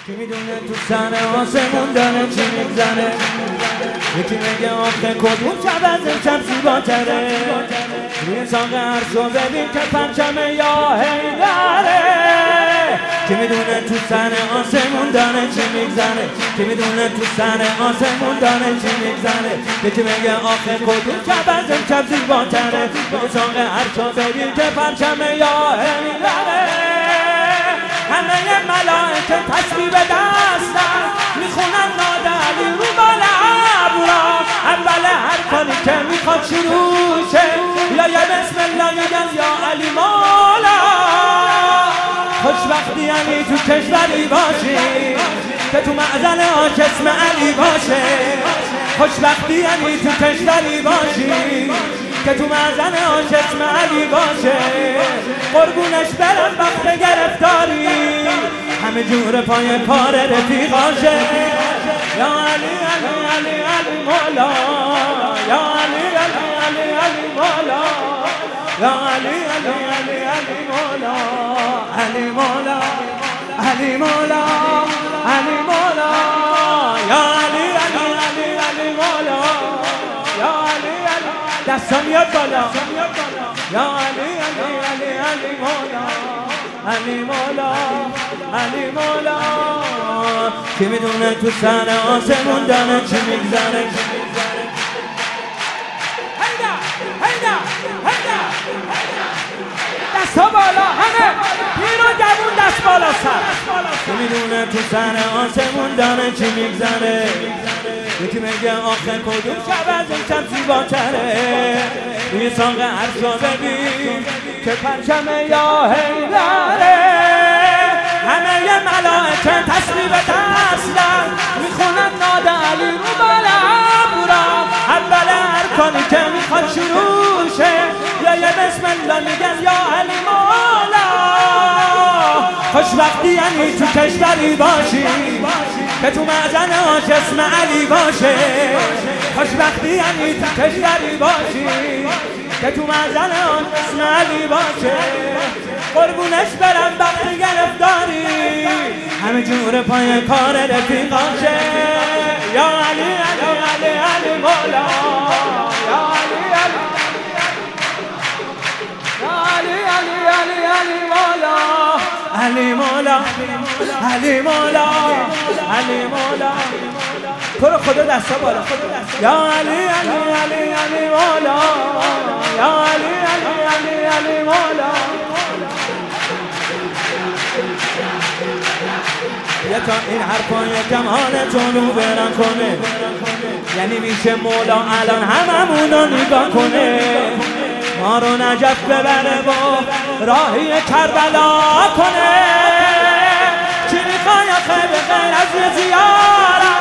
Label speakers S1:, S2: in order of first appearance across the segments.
S1: کی میدونه تو سر آسمون داره چی میگذره. یکی میگه آخه کدوم شب از امشب زیباتره. روی ساق عرشو ببین که پرچمه یا حیدره. کی میدونه تو سر آسمون داره چی میگذره. کی میدونه تو سر آسمون داره چی میگذره. یکی میگه آخه کدوم شب از امشب زیباتره. روی ساق عرشو ببین که پرچمه یا حیدره. همه ملائکه تسبیح به دستن میخونن ناد علی رو بالا ابرا. اول هر کاری که میخواد شروع شه یا بسم الله میگن یا علی مولا. خوشبختی یعنی تو کشوری باشی که تو معزل آج اسم علی باشه. خوشبختی یعنی تو کشوری باشی که تو معزن آج اسم علی باشه. قربونش برم وقت گرفتاری همه جور پای کار رفیقاشه. یا علی علی علی علی مولا. یا علی علی علی علی مولا. یا علی علی علی علی مولا. علی مولا علی مولا علی مولا. یا علی علی علی علی مولا. یا علی علی دستم یاد بالا. یا علی علی علی علی مولا. علی مولا علی مولا. کی میدونه تو سر آسمون داره چی میگذره. هیدا هیدا هیدا دستا بالا همه پیر و جوون دست بالا سر. کی میدونه تو سر آسمون داره چی میگذره. یکی میگه آخه کدوم شب از امشب زیباتره. روی ساق عرشو ببین که پرچمه یا حیدره. همه ملائکه تسبیح به دستن میخونن ناد علی رو بالا ابرا. اول هر کاری که میخواد شروع شه یا بسم الله میگن یا علی مولا. خوشبختی یعنی تو کشوری باشی که تو معزن آج اسم علی باشه. خوشبختی یعنی تو کشوری باشی که تو معزن آج اسم علی باشه. قربونش برم وقت گرفتاری همه جور پای کار رفیقاشه. یا علی علی علی علی مولا. یا علی علی یا علی علی علی علی مولا. علی مولا علی مولا علی مولا. تو رو خدا دستا بالا. یا علی علی علی علی مولا. یا علی علی علی علی مولا. یه تا این حرفا یکم حالتون رو برن کنه. یعنی میشه مولا الان هممونو نگاه کنه. ما رو نجف ببره با راهی کربلا کنه. چی میخوای آخه به غیر از یه زیارت.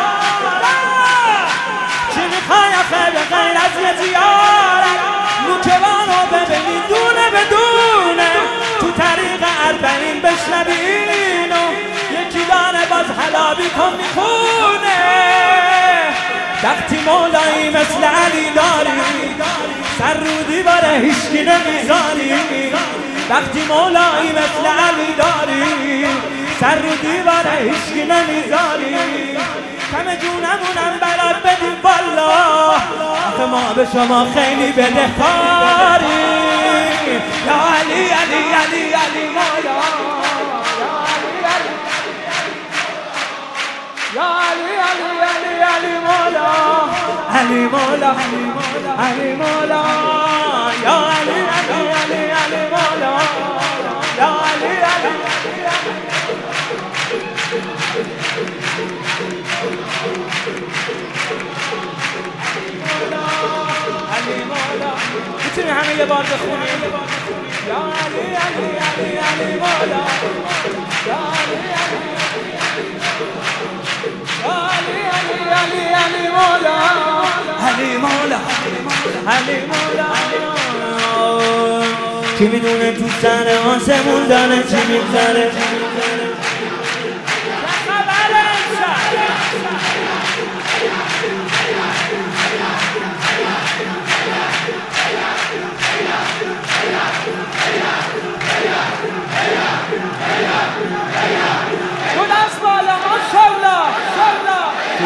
S1: چی میخوای آخه به غیر از یه زیارت. نوکبانو ببینی دونه بدونه تو طریق اربعین بشنبینو. یکی داره باز حلابی کن میخونه. وقتی مولایی مثل علی داری سر رو دیواره هیچکی نمیذاری. وقتی مولایی مثل علی داری سر رو دیواره هیچکی نمیذاری. همه جونمونم برات بدیم والا. آخه ما به شما خیلی بدهکاری. یا علی علی علی علی مولا. یا علی علی علی علی مولا. علی مولا علی مولا. یا علی علی علی علی مولا. یا علی علی علی مولا. میتونی همه یه بار بخونیم. یا علی علی علی علی مولا. یا علی علی علی علی علی مولا. علی مولا علی مولا. کی میدونه تو سر آسمون داره چی میگذره.
S2: دو دست بالا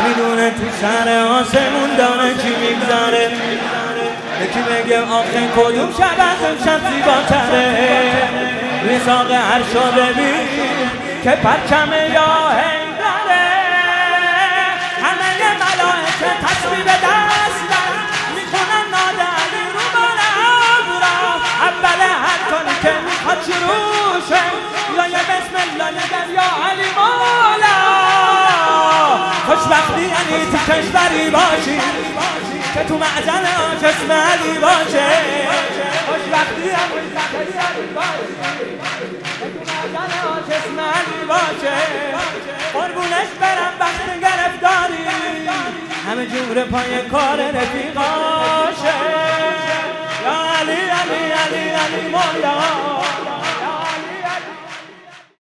S1: میدونه تو سر آسمون داره چی میگذره یکی بگه آخه کدوم شب از اون شب زیباتره روی ساق عرشا ببین که پرچم یا هیدره همه ملائکه تسبیح به دست میخونن ناد علی رو بال ابرا اول هر کاری که میخواد شروعشه یا یه بسم الله نگر یا علی مولا خوشبختی یعنی تو کشوری باشی که تو معزن آش اسم علی باشه خوشبختی یعنی تو کشوری باشی که تو معزن آش اسم علی باشه قربونش برم وقت گرفتاری همه جور پای کار رفیقاشه یا علی علی علی علی مولا